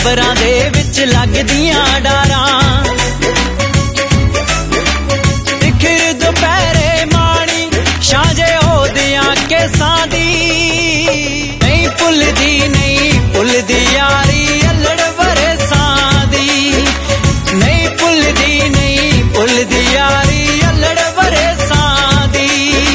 कबरां दे विच लगदियां डारां तिखर दोपहरे माणी शाजे ओदियां केसां दी नहीं भुलदी यारी अल्लड़ बरसां दी नहीं भुलदी यारी अल्लड़ बरसां दी।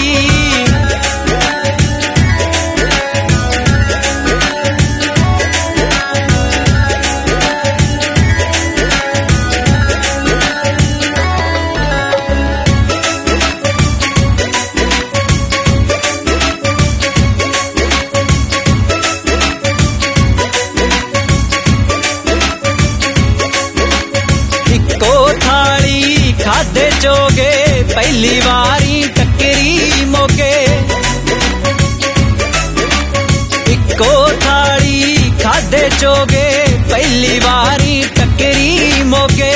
खादे जोगे पहली वारी टकरी मोगे इको थाली खादे जोगे पहली वारी टकरी मोगे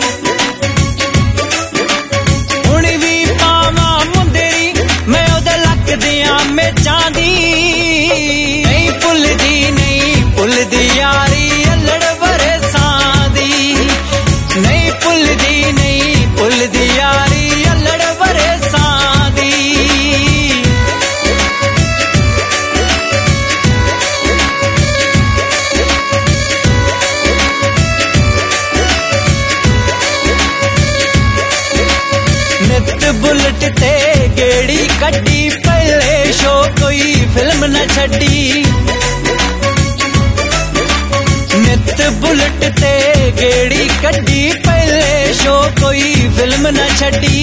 हुण भी पावा मुंदरी मैं ओदे लक दियां मेचां दी नहीं भुलदी यारी अल्लड़ बरसां दी नहीं भुलदी यारी अल्लड़ बरसां दी। नित बुलेट ते गेड़ी कड्डी पहले शो कोई फिल्म न छड्डी नित बुलेट ते गेड़ी कड्डी पहले शो कोई फिल्म न छड्डी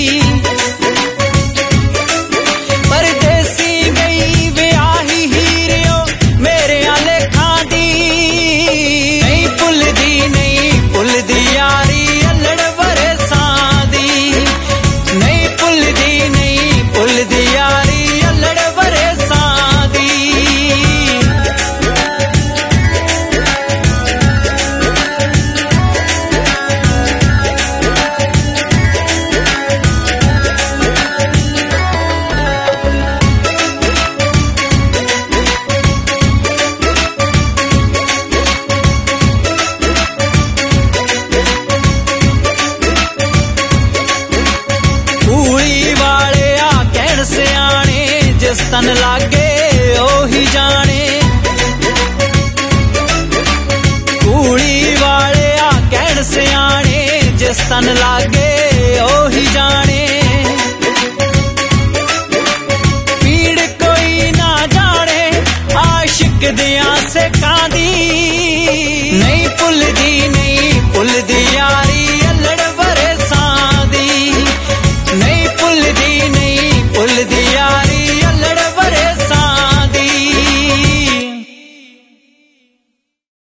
परदेसी गई ब्याही हीरियो मेरे आले खादी नहीं भुलदी यारी अल्लड़ बरसां दी नहीं भुलदी यारी अल्लड़ बरसां दी। जिस तन लागे ओही जाने कूड़ी वाले आ कहण सियाणे जिस तन लागे ओही जाने पीड़ कोई ना जाने आशिक दी